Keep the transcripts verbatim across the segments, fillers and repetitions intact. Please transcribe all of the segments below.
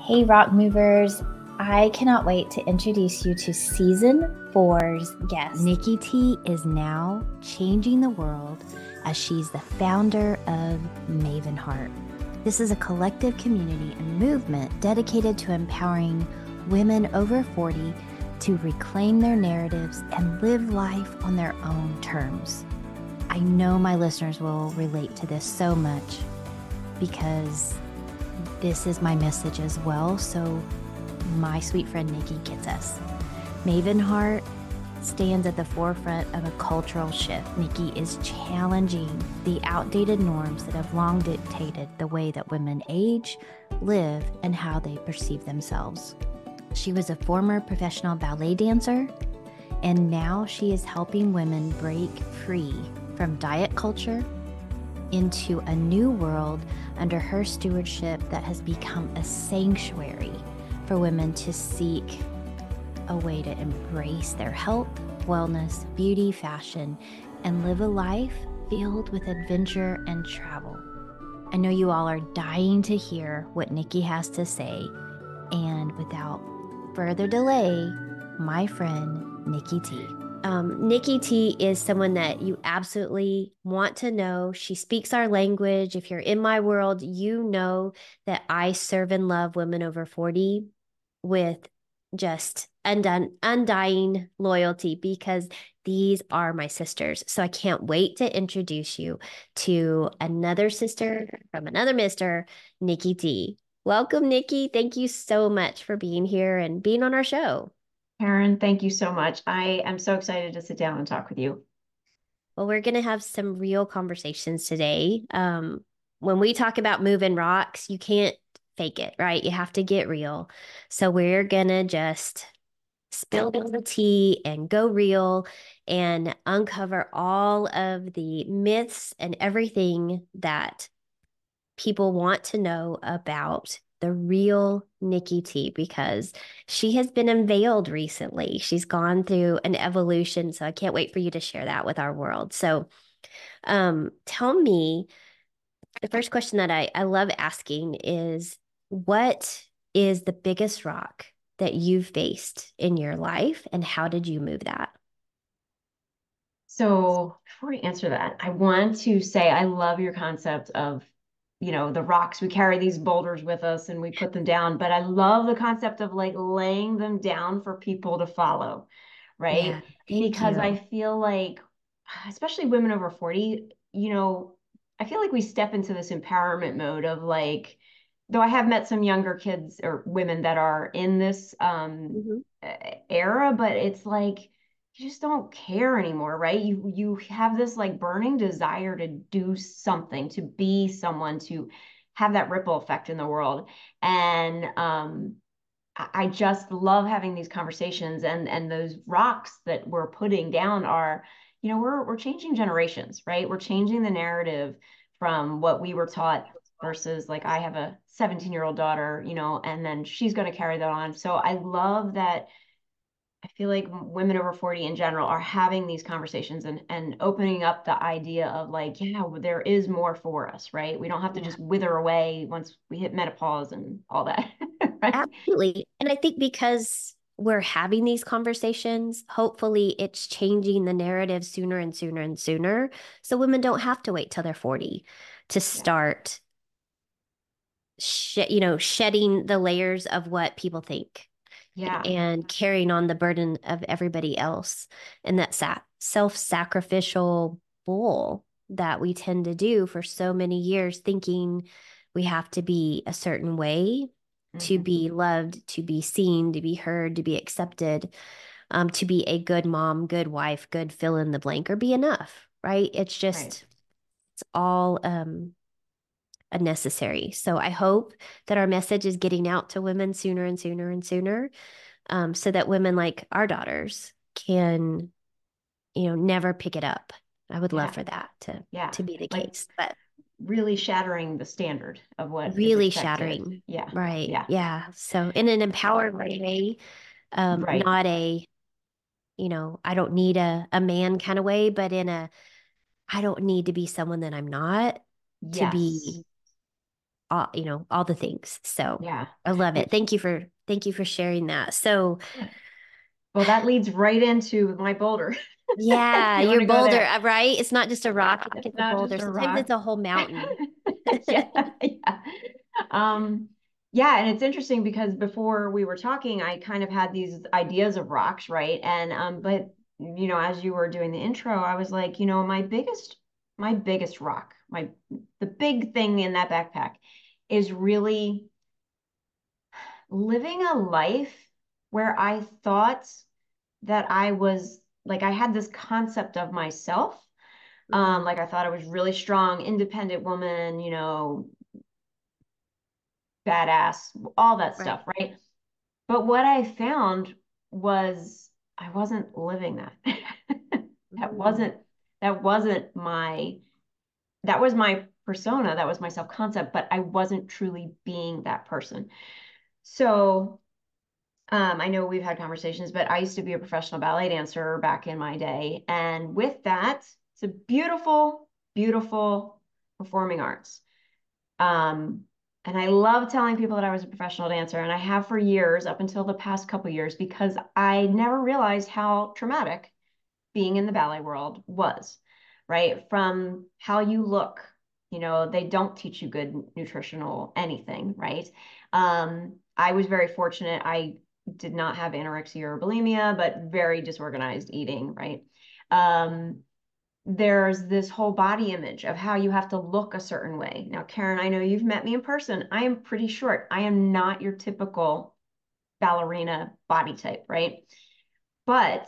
Hey, Rock Movers. I cannot wait to introduce you to season four's guest. Nikki T is now changing the world as she's the founder of Maven Heart. This is a collective community and movement dedicated to empowering women over forty to reclaim their narratives and live life on their own terms. I know my listeners will relate to this so much because this is my message as well. So my sweet friend Nikki gets us. Maven Heart stands at the forefront of a cultural shift. Nikki is challenging the outdated norms that have long dictated the way that women age, live, and how they perceive themselves. She was a former professional ballet dancer, and now she is helping women break free from diet culture into a new world under her stewardship that has become a sanctuary for women to seek a way to embrace their health, wellness, beauty, fashion, and live a life filled with adventure and travel. I know you all are dying to hear what Nikki has to say, and without further delay, my friend Nikki T. Um, Nikki T is someone that you absolutely want to know. She speaks our language. If you're in my world, you know that I serve and love women over forty with just undone, undying loyalty because these are my sisters. So I can't wait to introduce you to another sister from another mister, Nikki T. Welcome, Nikki. Thank you so much for being here and being on our show. Karen, thank you so much. I am so excited to sit down and talk with you. Well, we're going to have some real conversations today. Um, when we talk about moving rocks, you can't fake it, right? You have to get real. So we're going to just spill the tea and go real and uncover all of the myths and everything that people want to know about the real Nikki T, because she has been unveiled recently. She's gone through an evolution. So I can't wait for you to share that with our world. So um, tell me, the first question that I, I love asking is, what is the biggest rock that you've faced in your life, and how did you move that? So before I answer that, I want to say I love your concept of, you know, the rocks. We carry these boulders with us and we put them down, but I love the concept of like laying them down for people to follow, right? Yeah, thank Because you. I feel like, especially women over forty, you know, I feel like we step into this empowerment mode of like, though I have met some younger kids or women that are in this um, Mhm. era, but it's like, you just don't care anymore, right? You you have this like burning desire to do something, to be someone, to have that ripple effect in the world. And um I just love having these conversations, and and those rocks that we're putting down are, you know, we're we're changing generations, right? We're changing the narrative from what we were taught versus like I have a seventeen year old daughter, you know, and then she's going to carry that on. So I love that. I feel like women over forty in general are having these conversations and and opening up the idea of like, yeah, there is more for us, right? We don't have to Yeah. just wither away once we hit menopause and all that, right? Absolutely. And I think because we're having these conversations, hopefully it's changing the narrative sooner and sooner and sooner. So women don't have to wait till they're forty to Yeah. start, sh you know, shedding the layers of what people think Yeah. and carrying on the burden of everybody else. And that sa self-sacrificial bull that we tend to do for so many years, thinking we have to be a certain way to Mhm. be loved, to be seen, to be heard, to be accepted, um, to be a good mom, good wife, good fill in the blank, or be enough, right? It's Right. just, it's all um, unnecessary. So I hope that our message is getting out to women sooner and sooner and sooner, um, so that women like our daughters can, you know, never pick it up. I would love Yeah. for that to Yeah. to be the Like case, but really shattering the standard of what is really expected. shattering. Yeah. Right. Yeah. Yeah. So in an empowered way, um, Right. not a, you know, I don't need a, a man kind of way, but in a, I don't need to be someone that I'm not to Yes. be all, you know, all the things. So Yeah. I love it. Thank you for thank you for sharing that. So Well, that leads right into my boulder. yeah, If you want your to go boulder, there. uh, right? It's not just a rock, It's it's a not boulder. just a Sometimes rock. it's a whole mountain. Yeah, yeah. Um, yeah, and it's interesting because before we were talking, I kind of had these ideas of rocks, right? And um, but you know, as you were doing the intro, I was like, you know, my biggest, my biggest rock, my the big thing in that backpack is really living a life where I thought that I was like I had this concept of myself. Um, Mhm. like I thought I was really strong, independent woman, you know, badass, all that Right. stuff, right? But what I found was I wasn't living that. That Mm. wasn't that wasn't my that was my persona, that was my self-concept, but I wasn't truly being that person. So um, I know we've had conversations, but I used to be a professional ballet dancer back in my day. And with that, it's a beautiful, beautiful performing arts. Um, and I love telling people that I was a professional dancer, and I have for years, up until the past couple years, because I never realized how traumatic being in the ballet world was, right? From how you look, you know, they don't teach you good nutritional anything, right? Um, I was very fortunate. I did not have anorexia or bulimia, but very disorganized eating, right? Um, there's this whole body image of how you have to look a certain way. Now, Karen, I know you've met me in person. I am pretty short. I am not your typical ballerina body type, right? But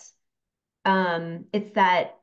um, it's that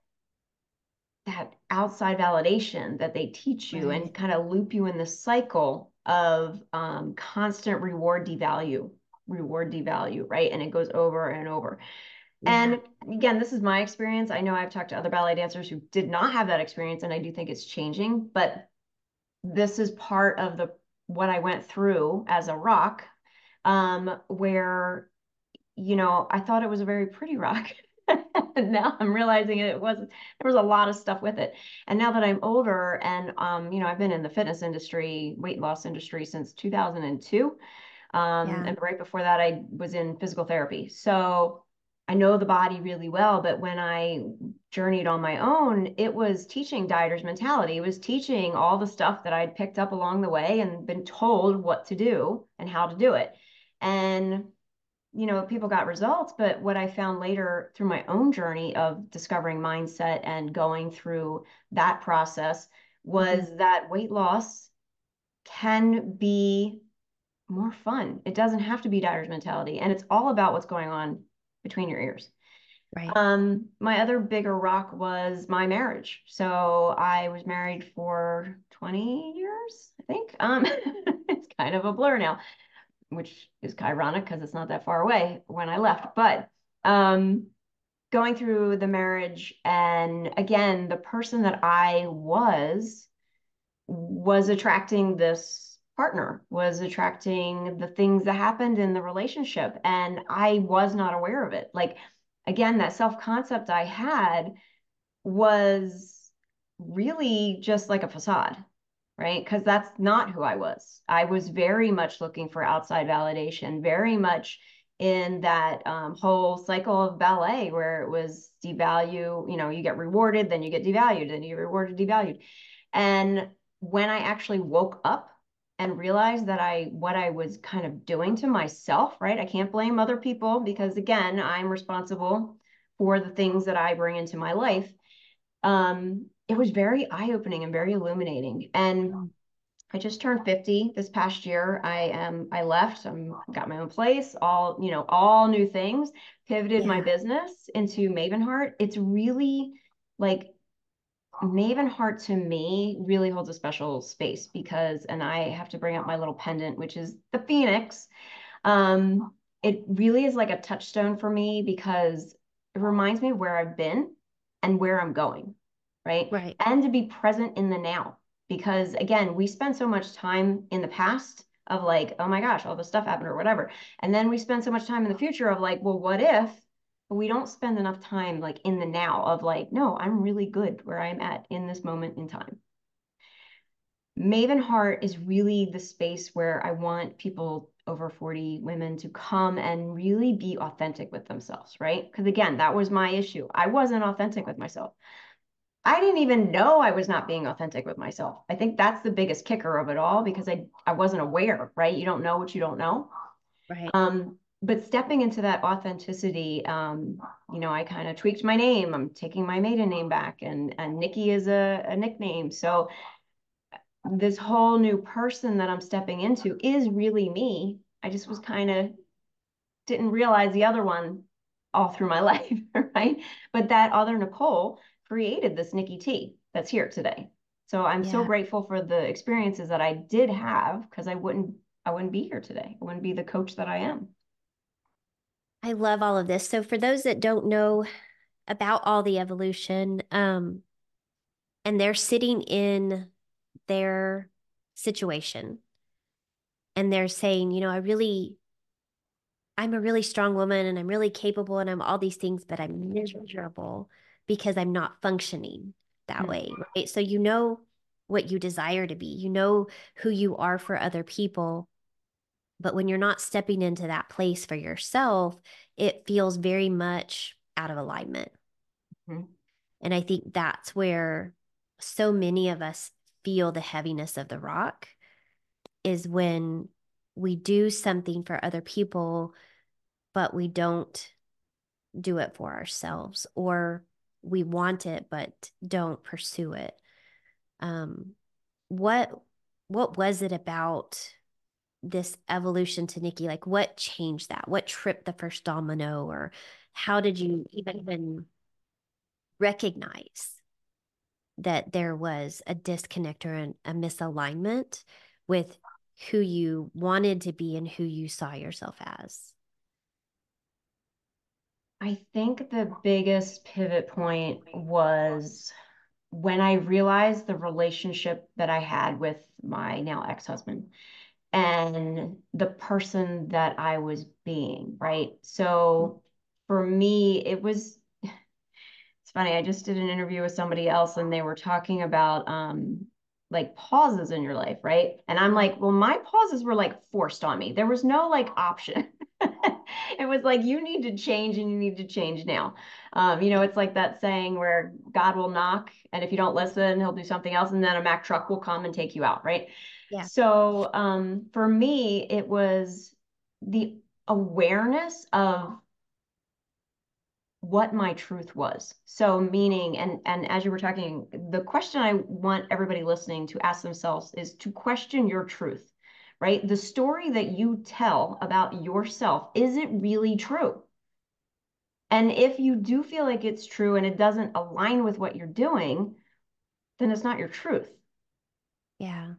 that outside validation that they teach you and Right. kind of loop you in the cycle of um, constant reward devalue, reward devalue, right? And it goes over and over. Yeah. And again, this is my experience. I know I've talked to other ballet dancers who did not have that experience, and I do think it's changing, but this is part of the what I went through as a rock, um, where, you know, I thought it was a very pretty rock. And now I'm realizing it wasn't, there was a lot of stuff with it. And now that I'm older and, um, you know, I've been in the fitness industry, weight loss industry since two thousand two. Um, Yeah. and right before that, I was in physical therapy. So I know the body really well, but when I journeyed on my own, it was teaching dieter's mentality. It was teaching all the stuff that I'd picked up along the way and been told what to do and how to do it. And you know, people got results, but what I found later through my own journey of discovering mindset and going through that process Mhm. was that weight loss can be more fun. It doesn't have to be dieter's mentality, and it's all about what's going on between your ears. Right. Um, my other bigger rock was my marriage. So I was married for twenty years, I think. Um, it's kind of a blur now, which is ironic because it's not that far away when I left. But um, going through the marriage, and again, the person that I was was attracting this partner, was attracting the things that happened in the relationship. And I was not aware of it. Like, again, that self concept I had was really just like a facade, right? Because that's not who I was. I was very much looking for outside validation, very much in that um, whole cycle of ballet where it was devalue, you know, you get rewarded, then you get devalued, then you get rewarded, devalued. And when I actually woke up and realized that I, what I was kind of doing to myself, right? I can't blame other people because again, I'm responsible for the things that I bring into my life. Um, it was very eye-opening and very illuminating. And Mm. I just turned fifty this past year. I am I left. I'm got my own place, all, you know, all new things, pivoted my Yeah. business into Maven Heart. It's really like Maven Heart to me really holds a special space because, and I have to bring out my little pendant, which is the Phoenix. Um, it really is like a touchstone for me because it reminds me of where I've been and where I'm going, right? Right. And to be present in the now. Because again, we spend so much time in the past of like, oh my gosh, all this stuff happened or whatever. And then we spend so much time in the future of like, well, what if? But we don't spend enough time like in the now of like, no, I'm really good where I'm at in this moment in time. Maven Heart is really the space where I want people over forty women to come and really be authentic with themselves, right? Because again, that was my issue. I wasn't authentic with myself. I didn't even know I was not being authentic with myself. I think that's the biggest kicker of it all because I, I wasn't aware, right? You don't know what you don't know. Right. Um, but stepping into that authenticity, um, you know, I kind of tweaked my name. I'm taking my maiden name back, and, and Nikki is a, a nickname. So this whole new person that I'm stepping into is really me. I just was kind of didn't realize the other one all through my life, right? But that other Nicole created this Nikki T that's here today. So I'm so Yeah. grateful for the experiences that I did have because I wouldn't I wouldn't be here today. I wouldn't be the coach that I am. I love all of this. So for those that don't know about all the evolution, um, and they're sitting in their situation and they're saying, you know, I really, I'm a really strong woman and I'm really capable and I'm all these things, but I'm miserable because I'm not functioning that Mm-hmm. way, right? So you know what you desire to be, you know who you are for other people. But when you're not stepping into that place for yourself, it feels very much out of alignment. Mm-hmm. And I think that's where so many of us feel the heaviness of the rock is when we do something for other people, but we don't do it for ourselves, or we want it, but don't pursue it. Um, what what was it about this evolution to Nikki? Like what changed that? What tripped the first domino, or how did you even recognize that there was a disconnect or an, a misalignment with who you wanted to be and who you saw yourself as? I think the biggest pivot point was when I realized the relationship that I had with my now ex-husband and the person that I was being, right? So for me, it was, it's funny, I just did an interview with somebody else and they were talking about um like pauses in your life, right? And I'm like, well, my pauses were like forced on me. There was no like option. It was like, you need to change and you need to change now. Um, you know, it's like that saying where God will knock, and if you don't listen, he'll do something else, and then a Mack truck will come and take you out, right? Yeah. So um, for me, it was the awareness of what my truth was. So meaning, and and as you were talking, the question I want everybody listening to ask themselves is to question your truth, right? The story that you tell about yourself, is it really true? And if you do feel like it's true and it doesn't align with what you're doing, then it's not your truth. Yeah.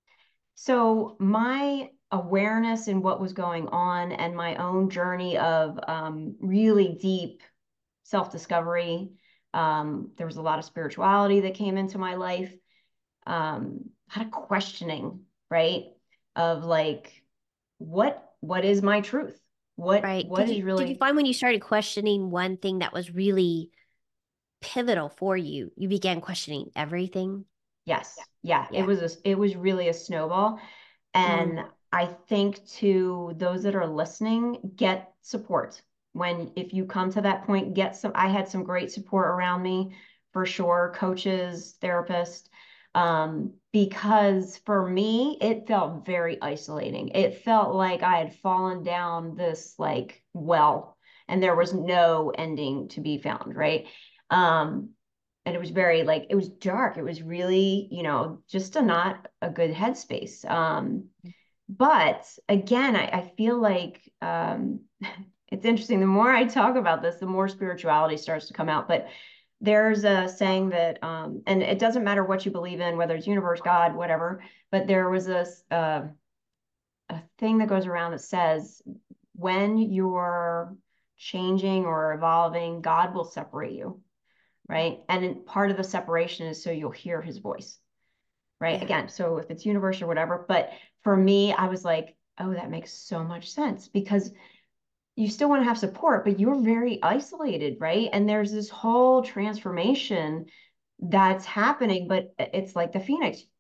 So my awareness in what was going on and my own journey of um, really deep self-discovery. Um, there was a lot of spirituality that came into my life. Um, a lot of questioning, right? Of like, what what is my truth? What Right. what Did is you did you really find when you started questioning one thing that was really pivotal for you, you began questioning everything? yes, yeah. It Yeah. was a, it was really a snowball. Mm, And I think to those that are listening, get support. When if you come to that point, get some I had some great support around me for sure, coaches, therapists. Um, because for me, it felt very isolating. It felt like I had fallen down this like well, and there was no ending to be found, right? Um, and it was very like it was dark. It was really, you know, just a not a good headspace. Um, but again, I, I feel like um, it's interesting. The more I talk about this, the more spirituality starts to come out. But there's a saying that, um, and it doesn't matter what you believe in, whether it's universe, God, whatever. But there was a uh, a thing that goes around that says when you're changing or evolving, God will separate you, right? And part of the separation is so you'll hear his voice, right? yeah. Again, so if it's universe or whatever, but for me, I was like, oh, that makes so much sense because you still want to have support, but you're very isolated, right? And there's this whole transformation that's happening, but it's like the phoenix.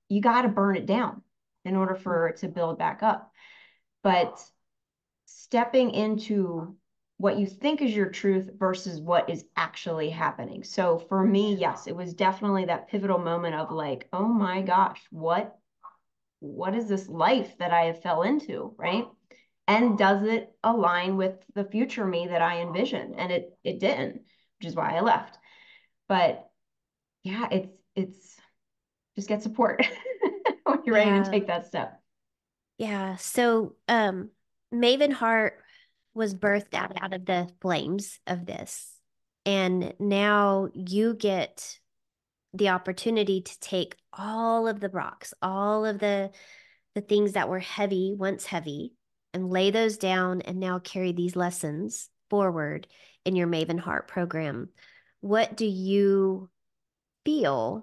you got to burn it down in order for it to build back up. But stepping into what you think is your truth versus what is actually happening. So for me, yes, it was definitely that pivotal moment of like, oh my gosh, what, what is this life that I have fell into, right? And does it align with the future me that I envisioned? And it it didn't, which is why I left. But yeah, it's it's just get support when you're ready to Yeah. take that step. Yeah. So, um, Maven Heart was birthed out, out of the flames of this. And now you get the opportunity to take all of the rocks, all of the the things that were heavy, once heavy, and lay those down and now carry these lessons forward in your Maven Heart program. What do you feel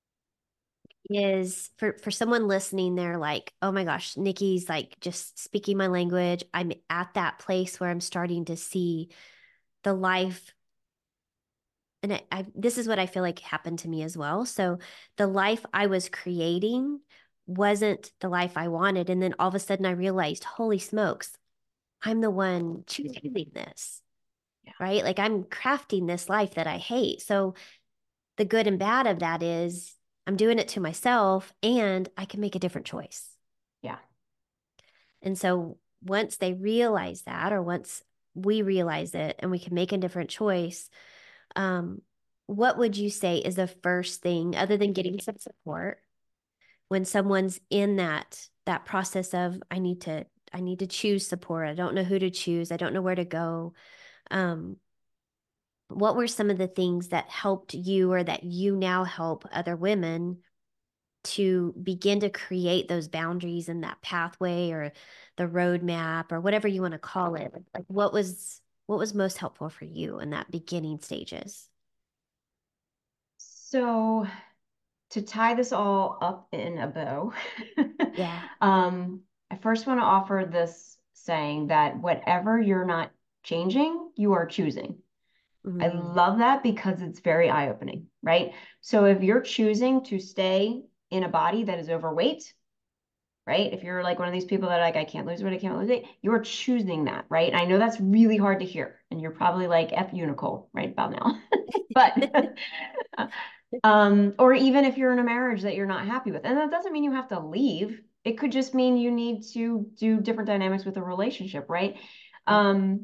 is for for someone listening, they're like, oh my gosh, Nikki's like just speaking my language. I'm at that place where I'm starting to see the life. And I, I this is what I feel like happened to me as well. So the life I was creating wasn't the life I wanted. And then all of a sudden I realized, holy smokes, I'm the one choosing this. Yeah. Right? Like I'm crafting this life that I hate. So the good and bad of that is I'm doing it to myself and I can make a different choice. Yeah. And so once they realize that, or once we realize it and we can make a different choice, um, what would you say is the first thing other than getting some support when someone's in that that process of I need to I need to choose support. I don't know who to choose. I don't know where to go. Um, what were some of the things that helped you or that you now help other women to begin to create those boundaries and that pathway or the roadmap or whatever you want to call it? Like what was what was most helpful for you in that beginning stages? So to tie this all up in a bow, Yeah. um, I first want to offer this saying that whatever you're not changing, you are choosing. I Mm-hmm. love that because it's very eye-opening, right? So if you're choosing to stay in a body that is overweight, right? If you're like one of these people that are like, I can't lose weight, I can't lose weight, you're choosing that, right? I know that's really hard to hear. And you're probably like F you, Nicole, right about now. But um, or even if you're in a marriage that you're not happy with. And that doesn't mean you have to leave. It could just mean you need to do different dynamics with a relationship, right? Um,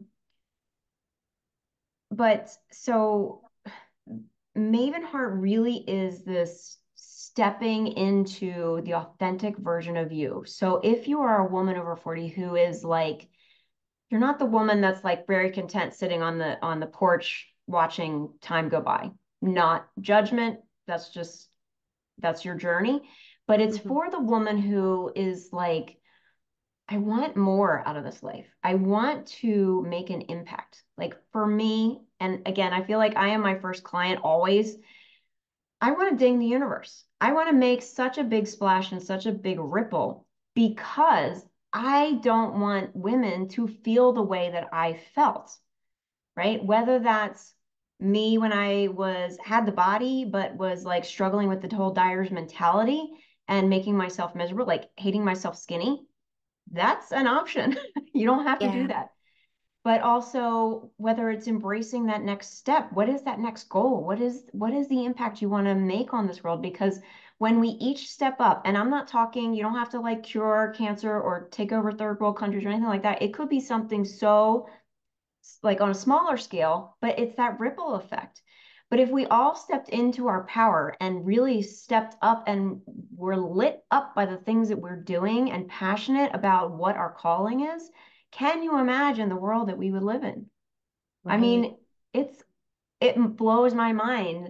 but so Maven Heart really is this stepping into the authentic version of you. So if you are a woman over forty who is like, you're not the woman that's like very content sitting on the on the porch watching time go by. Not judgment. That's just that's your journey. But it's Mm-hmm. for the woman who is like, I want more out of this life. I want to make an impact. Like for me, and again, I feel like I am my first client always. I want to ding the universe. I want to make such a big splash and such a big ripple because I don't want women to feel the way that I felt, right? Whether that's me when I was had the body, but was like struggling with the whole dyer's mentality and making myself miserable, like hating myself skinny. That's an option. You don't have to do Yeah. that. But also whether it's embracing that next step. What is that next goal? What is what is the impact you want to make on this world? Because when we each step up, and I'm not talking, you don't have to like cure cancer or take over third world countries or anything like that. It could be something so like on a smaller scale, but it's that ripple effect. But if we all stepped into our power and really stepped up and were lit up by the things that we're doing and passionate about what our calling is, can you imagine the world that we would live in? I Right. mean, it's it blows my mind.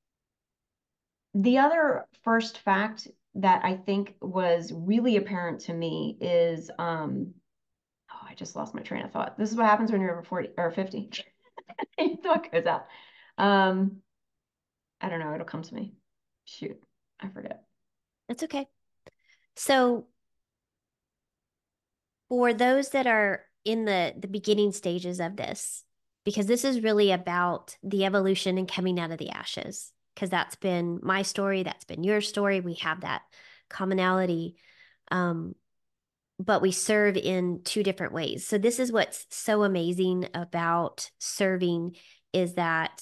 The other first fact that I think was really apparent to me is um oh, I just lost my train of thought. This is what happens when you're over forty or fifty. Your thought goes out. Um, I don't know, it'll come to me. Shoot, I forget. That's okay. So for those that are in the the beginning stages of this, because this is really about the evolution and coming out of the ashes, because that's been my story, that's been your story. We have that commonality. Um, but we serve in two different ways. So this is what's so amazing about serving is that,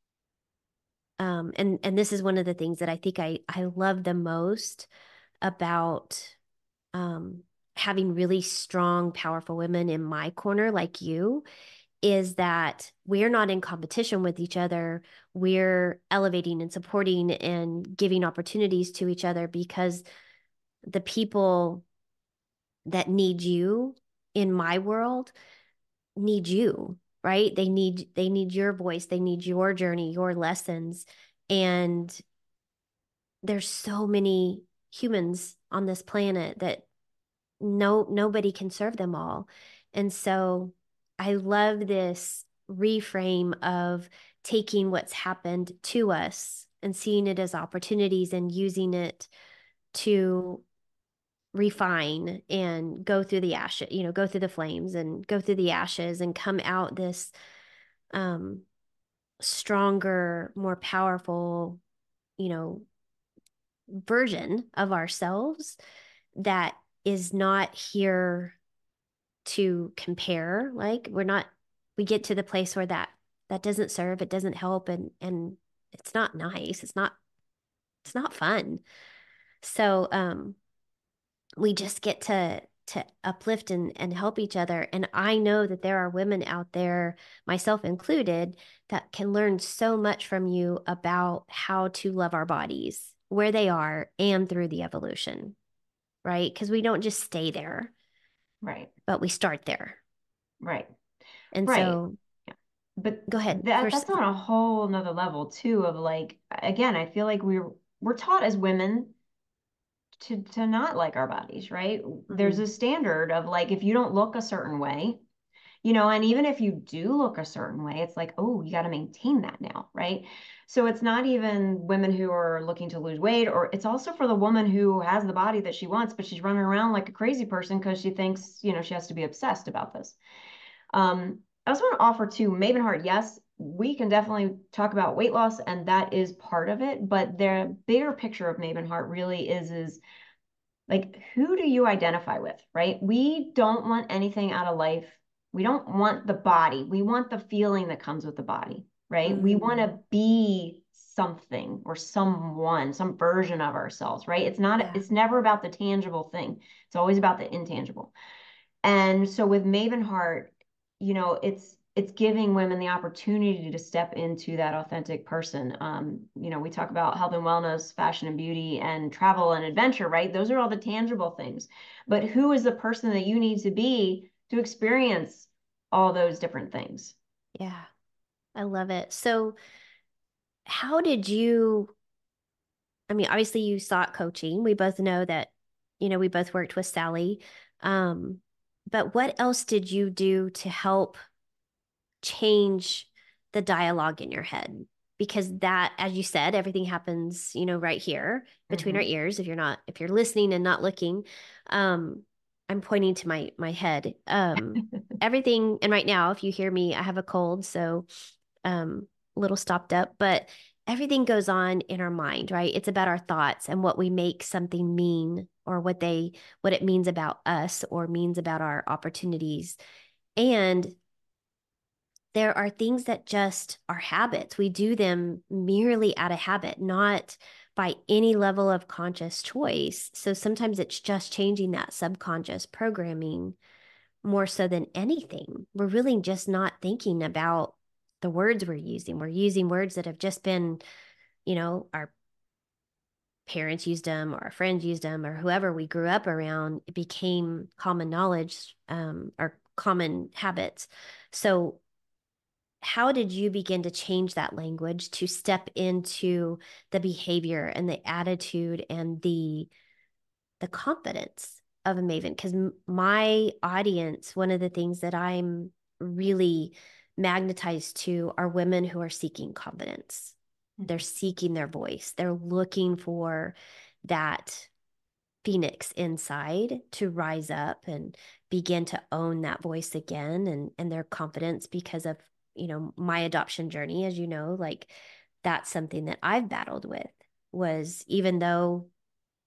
um, and and this is one of the things that I think I I love the most about um, having really strong, powerful women in my corner, like you, is that we're not in competition with each other. We're elevating and supporting and giving opportunities to each other because the people that need you in my world need you, right? They need they need your voice, they need your journey, your lessons. And there's so many humans on this planet that no nobody can serve them all. And so I love this reframe of taking what's happened to us and seeing it as opportunities and using it to refine and go through the ashes, you know, go through the flames and go through the ashes and come out this um stronger, more powerful, you know, version of ourselves that is not here to compare. Like we're not, we get to the place where that that doesn't serve, it doesn't help, and and it's not nice. It's not it's not fun. So um we just get to to uplift and and help each other. And I know that there are women out there, myself included, that can learn so much from you about how to love our bodies where they are and through the evolution, right? Because we don't just stay there, Right. but we start there. Right. And Right. so Yeah. But go ahead. that First, that's on a whole nother level too of like, again, I feel like we're we're taught as women to to not like our bodies, right? Mm-hmm. There's a standard of like if you don't look a certain way, you know, and even if you do look a certain way, it's like, oh, you got to maintain that now, right? So it's not even women who are looking to lose weight, or it's also for the woman who has the body that she wants, but she's running around like a crazy person because she thinks, you know, she has to be obsessed about this. Um, I also want to offer to Maven Heart, yes, we can definitely talk about weight loss, and that is part of it. But the bigger picture of Maven Heart really is is like, who do you identify with, right? We don't want anything out of life. We don't want the body. We want the feeling that comes with the body, right? Mm. We want to be something or someone, some version of ourselves, right? It's not, yeah. It's never about the tangible thing. It's always about the intangible. And so with Maven Heart, you know, it's it's giving women the opportunity to step into that authentic person. Um, you know, we talk about health and wellness, fashion and beauty, and travel and adventure, right? Those are all the tangible things. But who is the person that you need to be to experience all those different things? Yeah, I love it. So how did you, I mean, obviously you sought coaching. We both know that, you know, we both worked with Sally. Um, but what else did you do to help change the dialogue in your head? Because that, as you said, everything happens, you know, right here between mm-hmm. our ears. If you're not, if you're listening and not looking, um, I'm pointing to my my head. Um, everything, and right now, if you hear me, I have a cold, so um, a little stopped up, but everything goes on in our mind, right? It's about our thoughts and what we make something mean, or what they what it means about us, or means about our opportunities. And there are things that just are habits. We do them merely out of habit, not by any level of conscious choice. So sometimes it's just changing that subconscious programming more so than anything. We're really just not thinking about the words we're using. We're using words that have just been, you know, our parents used them, or our friends used them, or whoever we grew up around. It became common knowledge, um, or common habits. So how did you begin to change that language to step into the behavior and the attitude and the the confidence of a maven? Because my audience, one of the things that I'm really magnetized to are women who are seeking confidence. Mm-hmm. They're seeking their voice. They're looking for that phoenix inside to rise up and begin to own that voice again, and and their confidence, because of, you know, my adoption journey. As you know, like that's something that I've battled with, was even though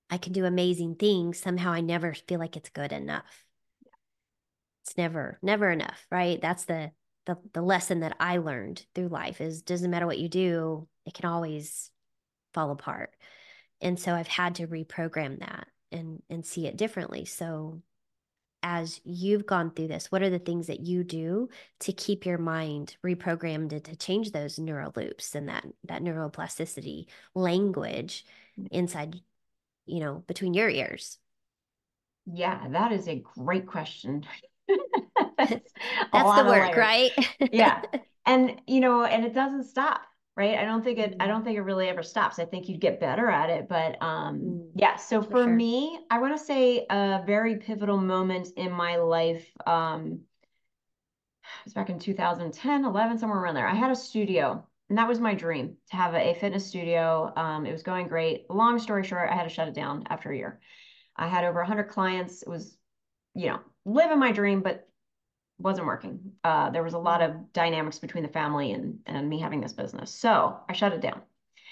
I can do amazing things, somehow I never feel like it's good enough. It's never, never enough, right? That's the the the lesson that I learned through life is doesn't matter what you do, it can always fall apart. And so I've had to reprogram that and and see it differently. So as you've gone through this, what are the things that you do to keep your mind reprogrammed to, to change those neural loops and that that neuroplasticity language inside, you know, between your ears? Yeah, that is a great question. That's A the lot of work, layers. right? Yeah. And you know, and it doesn't stop, right? I don't think it I don't Mm, think it really ever stops. I think you'd get better at it, but um mm, yeah, so for for sure. me, I want to say a very pivotal moment in my life um it was back in two thousand ten, eleven, somewhere around there. I had a studio, and that was my dream to have a, a fitness studio. Um, it was going great. Long story short, I had to shut it down after a year. I had over one hundred clients. It was, you know, living my dream, but wasn't working. Uh, there was a lot Mm, of dynamics between the family and and me having this business. So I shut it down.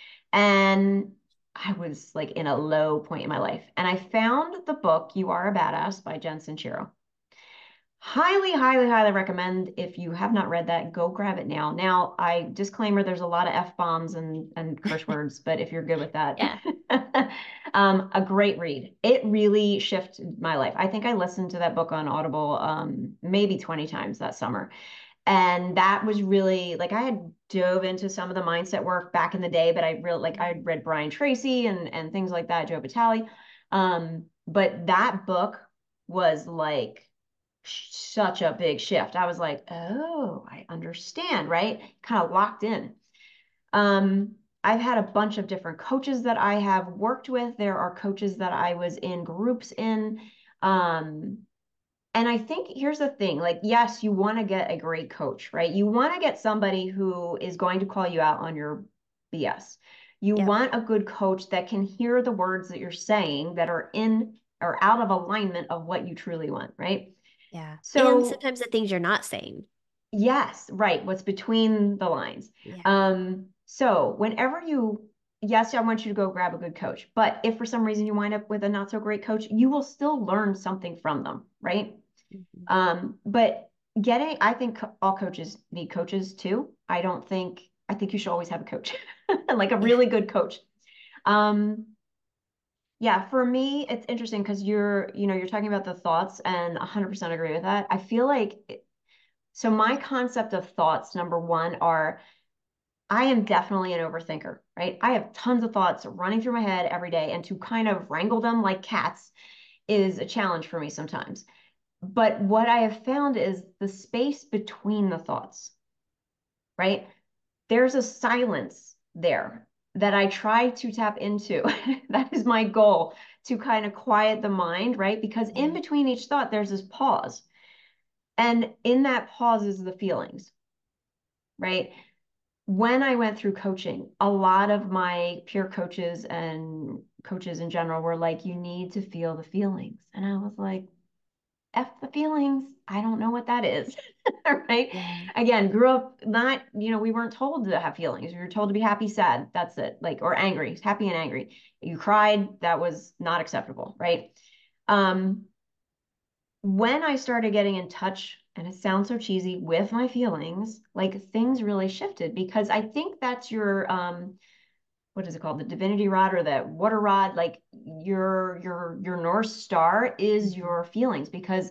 And I was like in a low point in my life. And I found the book You Are a Badass by Jen Sincero. Highly, highly, highly recommend. If you have not read that, go grab it now. Now, I disclaimer, there's a lot of F-bombs and, and curse words, but if you're good with that, yeah. um, a great read. It really shifted my life. I think I listened to that book on Audible um, maybe twenty times that summer. And that was really like I had dove into some of the mindset work back in the day, but I really like I had read Brian Tracy and and things like that, Joe Vitale. Um, but that book was like such a big shift. I was like, oh, I understand, right? Kind of locked in. Um, I've had a bunch of different coaches that I have worked with. There are coaches that I was in groups in. Um, and I think here's the thing, like, yes, you want to get a great coach, right? You want to get somebody who is going to call you out on your B S. You Yep. want a good coach that can hear the words that you're saying that are in or out of alignment of what you truly want, right? Yeah. And So sometimes the things you're not saying. yes, right. What's between the lines. Yeah. Um, so whenever you, yes, I want you to go grab a good coach, but if for some reason you wind up with a not so great coach, you will still learn something from them, right? Mhm. Um, but getting, I think all coaches need coaches too. I don't think, I think you should always have a coach, like a Yeah. really good coach. Um, yeah, for me, it's interesting because you're, you know, you're talking about the thoughts and one hundred percent agree with that. I feel like so my concept of thoughts, number one, are I am definitely an overthinker, right? I have tons of thoughts running through my head every day, and to kind of wrangle them like cats is a challenge for me sometimes. But what I have found is the space between the thoughts, right? There's a silence there that I try to tap into. That is my goal to kind of quiet the mind, right? Because in Yeah. between each thought, there's this pause. And in that pause is the feelings, right? When I went through coaching, a lot of my peer coaches and coaches in general were like, you need to feel the feelings. And I was like, F the feelings. I don't know what that is. Right. Yeah. Again, grew up not, you know, we weren't told to have feelings. We were told to be happy, sad. That's it. Like, or angry, happy and angry. You cried, that was not acceptable. Right. Um, when I started getting in touch, and it sounds so cheesy, with my feelings, like things really shifted because I think that's your um what is it called? The divinity rod or the water rod, like your your your North Star is Mhm. your feelings because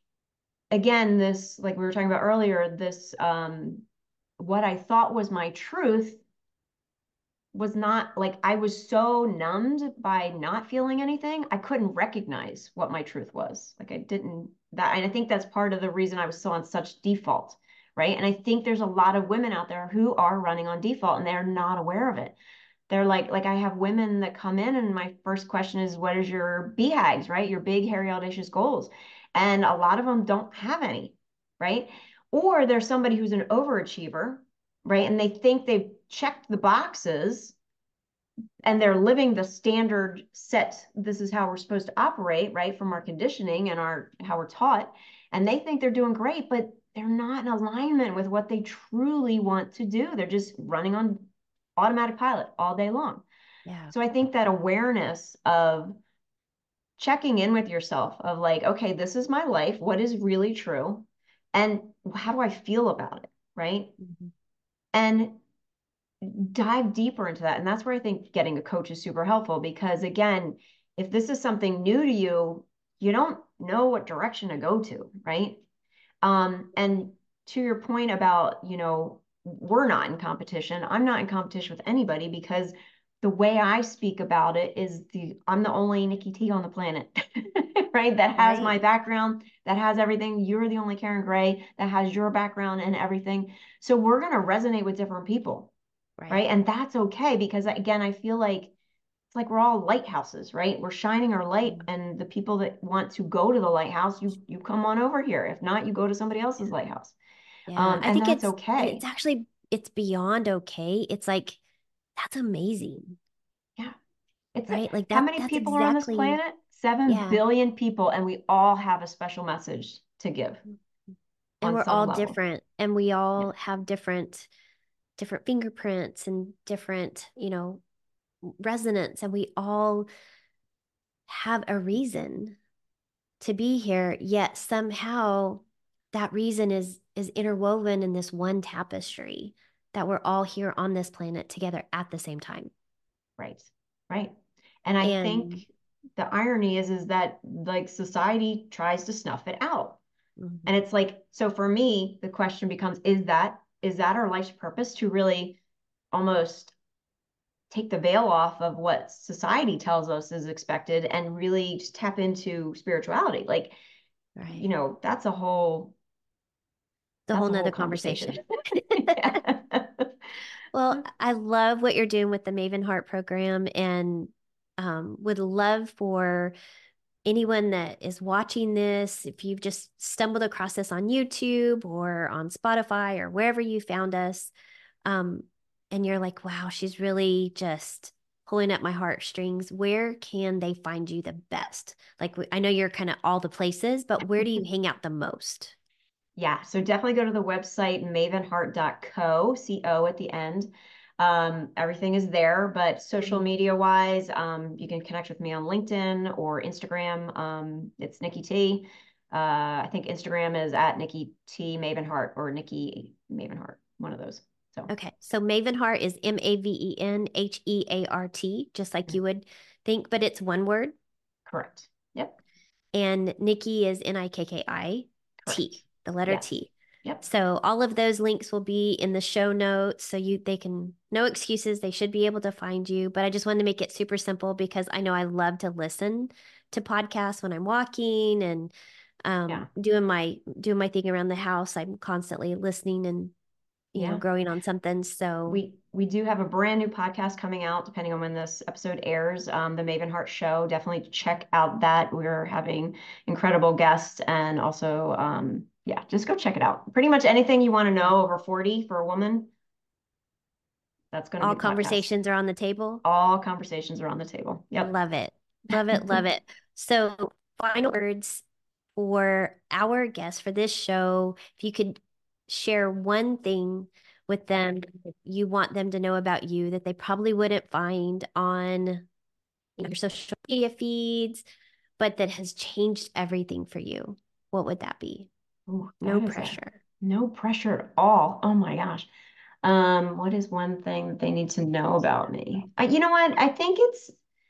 again, this like we were talking about earlier, this um what I thought was my truth was not like I was so numbed by not feeling anything, I couldn't recognize what my truth was. Like I didn't that, and I think that's part of the reason I was so on such default, right? And I think there's a lot of women out there who are running on default and they're not aware of it. They're like, like I have women that come in, and my first question is, what is your B HAGs, right? Your big, hairy, audacious goals. And a lot of them don't have any, right? Or there's somebody who's an overachiever, right? And they think they've checked the boxes and they're living the standard set. This is how we're supposed to operate, right? From our conditioning and our how we're taught. And they think they're doing great, but they're not in alignment with what they truly want to do. They're just running on automatic pilot all day long. Yeah. So I think that awareness of checking in with yourself of like, okay, this is my life. What is really true? And how do I feel about it? Right. Mm-hmm. And dive deeper into that. And that's where I think getting a coach is super helpful because, again, if this is something new to you, you don't know what direction to go to, right? Um, and to your point about, you know, we're not in competition. I'm not in competition with anybody because the way I speak about it is the I'm the only Nikki T on the planet, right? That has Right. my background, that has everything. You're the only Karen Gray that has your background and everything. So we're going to resonate with different people, Right. right? And that's okay because, again, I feel like it's like we're all lighthouses, right? We're shining our light, Mm-hmm. and the people that want to go to the lighthouse, you you come on over here. If not, you go to somebody else's lighthouse. Yeah. Um, I and think that's it's, and okay. it's actually, it's beyond okay. It's like, that's amazing. Yeah. It's like, Right. Like how that, many that's people are on this exactly, planet? Seven yeah. billion people, and we all have a special message to give And on we're some all level. different and we Yeah. all have different, different fingerprints and different, you know, resonance. And we all have a reason to be here, yet somehow that reason is is interwoven in this one tapestry that we're all here on this planet together at the same time. Right. Right. And I think And the irony is is that like society tries to snuff it out. mm-hmm. And it's like, so for me, the question becomes, is that is that our life's purpose to really almost take the veil off of what society tells us is expected and really just tap into spirituality? Like, Right. you know, that's a whole The that's whole a whole nother conversation. conversation. Well, I love what you're doing with the Maven Heart program and um, would love for anyone that is watching this, if you've just stumbled across this on YouTube or on Spotify or wherever you found us, um, and you're like, wow, she's really just pulling at my heartstrings, where can they find you the best? Like, I know you're kind of all the places, but where do you hang out the most? Yeah, so definitely go to the website maven heart dot co, C O at the end. Um, everything is there, but social Mhm. media wise, um, you can connect with me on LinkedIn or Instagram. Um, it's Nikki T. Uh, I think Instagram is at Nikki T Maven Heart or Nikki Maven Heart, one of those. So Okay, so Maven Heart is M A V E N H E A R T, just like you would think, but it's one word. correct. Yep, And Nikki is N I K K I correct. T, the letter Yes. T. Yep. So all of those links will be in the show notes. So you they can no excuses. They should be able to find you. But I just wanted to make it super simple because I know I love to listen to podcasts when I'm walking and um, Yeah. doing my doing my thing around the house. I'm constantly listening and you know Yeah. growing on something. So We we do have a brand new podcast coming out, depending on when this episode airs. Um, the Maven Heart Show. Definitely check out that. We're having incredible guests, and also, um, yeah, just go check it out. Pretty much anything you want to know over forty for a woman, that's going to all be the podcast. conversations are on the table. All conversations are on the table. Yep. Love it. Love it. Love it. So, final words for our guests for this show. If you could share one thing with them that you want them to know about you that they probably wouldn't find on you know, your social media feeds, but that has changed everything for you, what would that be? Ooh, No that is a pressure. no pressure at all. Oh my gosh. Um, what is one thing that they need to know about me? Uh, you know what? I think it's,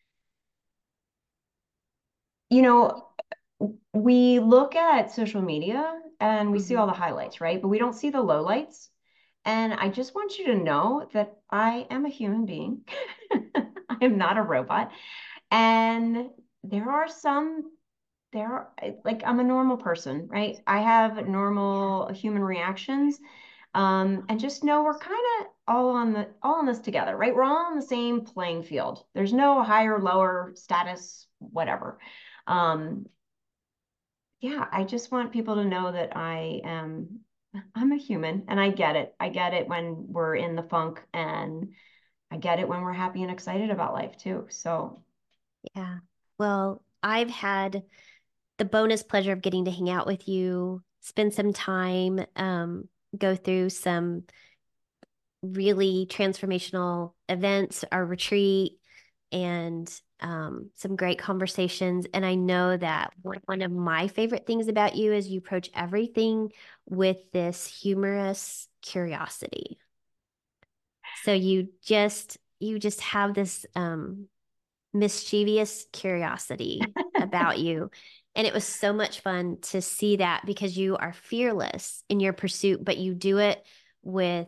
you know, we look at social media and we see Mhm. all the highlights, right? But we don't see the lowlights. And I just want you to know that I am a human being. I am not a robot. And there are some, there are like I'm a normal person, right? I have normal human reactions. Um, and just know we're kind of all on the all on this together, right? We're all on the same playing field. There's no higher, lower status, whatever. Um, yeah, I just want people to know that I am I'm a human and I get it. I get it when we're in the funk and I get it when we're happy and excited about life too. So, Yeah. Well, I've had the bonus pleasure of getting to hang out with you, spend some time, um, go through some really transformational events, our retreat, and um, some great conversations. And I know that one of my favorite things about you is you approach everything with this humorous curiosity. So you just you just have this um, mischievous curiosity about you. And it was so much fun to see that because you are fearless in your pursuit, but you do it with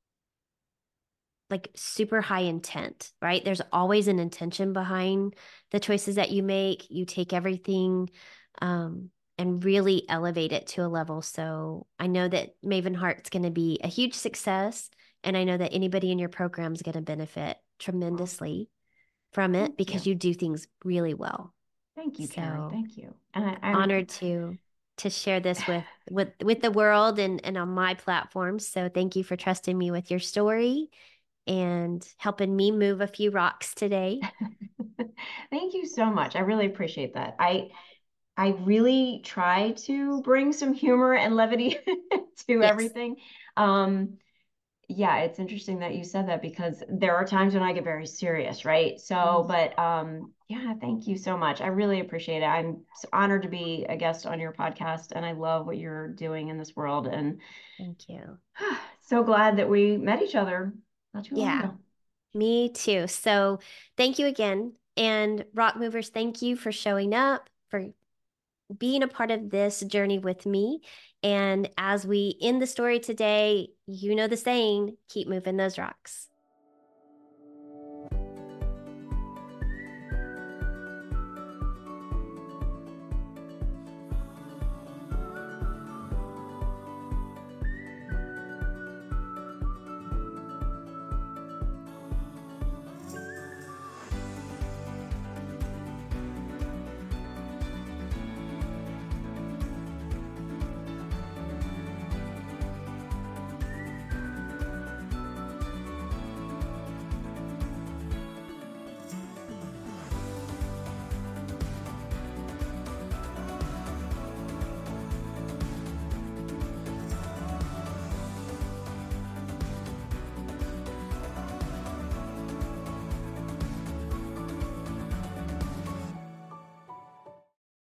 like super high intent, right? There's always an intention behind the choices that you make. You take everything um, and really elevate it to a level. So I know that Maven Heart's going to be a huge success. And I know that anybody in your program is going to benefit tremendously from it Thank because you. you do things really well. Thank you, Carrie. So Thank you. And I, I'm honored to to share this with with with the world and and on my platform. So thank you for trusting me with your story and helping me move a few rocks today. Thank you so much. I really appreciate that. I I really try to bring some humor and levity to Yes. everything. Um, yeah, it's interesting that you said that because there are times when I get very serious, right? So, Mhm. but um, yeah, thank you so much. I really appreciate it. I'm honored to be a guest on your podcast, and I love what you're doing in this world. And Thank you. so glad that we met each other not too long Yeah, ago. me too. So thank you again. And Rock Movers, thank you for showing up, for being a part of this journey with me. And as we end the story today, you know the saying, keep moving those rocks.